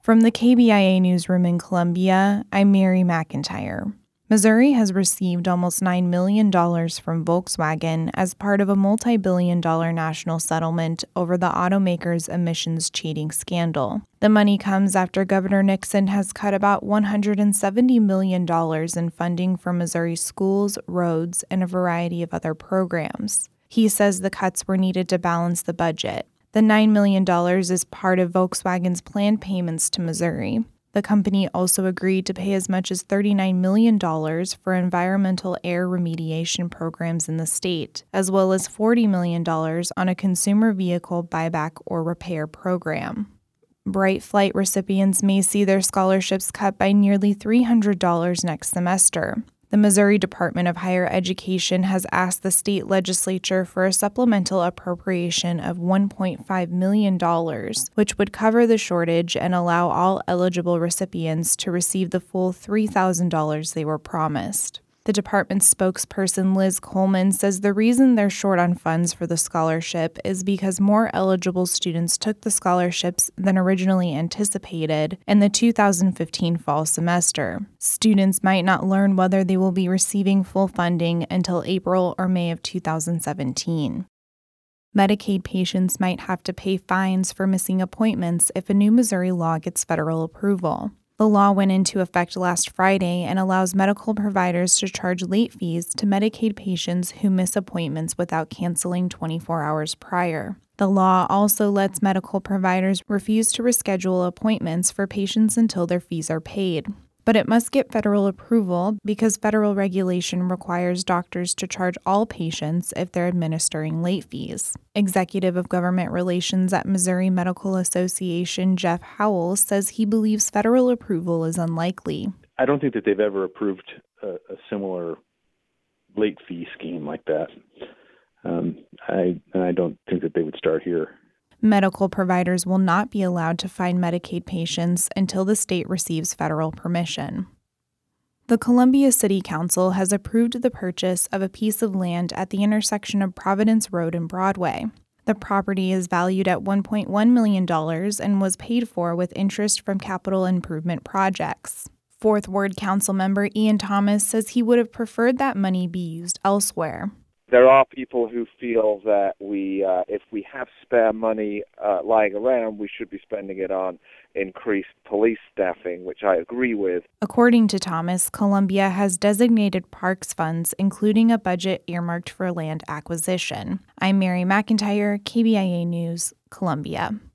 From the KBIA newsroom in Columbia, I'm Mary McIntyre. Missouri has received almost $9 million from Volkswagen as part of a multi-billion-dollar national settlement over the automaker's emissions cheating scandal. The money comes after Governor Nixon has cut about $170 million in funding for Missouri schools, roads, and a variety of other programs. He says the cuts were needed to balance the budget. The $9 million is part of Volkswagen's planned payments to Missouri. The company also agreed to pay as much as $39 million for environmental air remediation programs in the state, as well as $40 million on a consumer vehicle buyback or repair program. Bright Flight recipients may see their scholarships cut by nearly $300 next semester. The Missouri Department of Higher Education has asked the state legislature for a supplemental appropriation of $1.5 million, which would cover the shortage and allow all eligible recipients to receive the full $3,000 they were promised. The department's spokesperson, Liz Coleman, says the reason they're short on funds for the scholarship is because more eligible students took the scholarships than originally anticipated in the 2015 fall semester. Students might not learn whether they will be receiving full funding until April or May of 2017. Medicaid patients might have to pay fines for missing appointments if a new Missouri law gets federal approval. The law went into effect last Friday and allows medical providers to charge late fees to Medicaid patients who miss appointments without canceling 24 hours prior. The law also lets medical providers refuse to reschedule appointments for patients until their fees are paid. But it must get federal approval because federal regulation requires doctors to charge all patients if they're administering late fees. Executive of Government Relations at Missouri Medical Association, Jeff Howell, says he believes federal approval is unlikely. I don't think that they've ever approved a similar late fee scheme like that. I don't think that they would start here. Medical providers will not be allowed to fine Medicaid patients until the state receives federal permission. The Columbia City Council has approved the purchase of a piece of land at the intersection of Providence Road and Broadway. The property is valued at $1.1 million and was paid for with interest from capital improvement projects. Fourth Ward Council member Ian Thomas says he would have preferred that money be used elsewhere. There are people who feel that if we have spare money lying around, we should be spending it on increased police staffing, which I agree with. According to Thomas, Columbia has designated parks funds, including a budget earmarked for land acquisition. I'm Mary McIntyre, KBIA News, Columbia.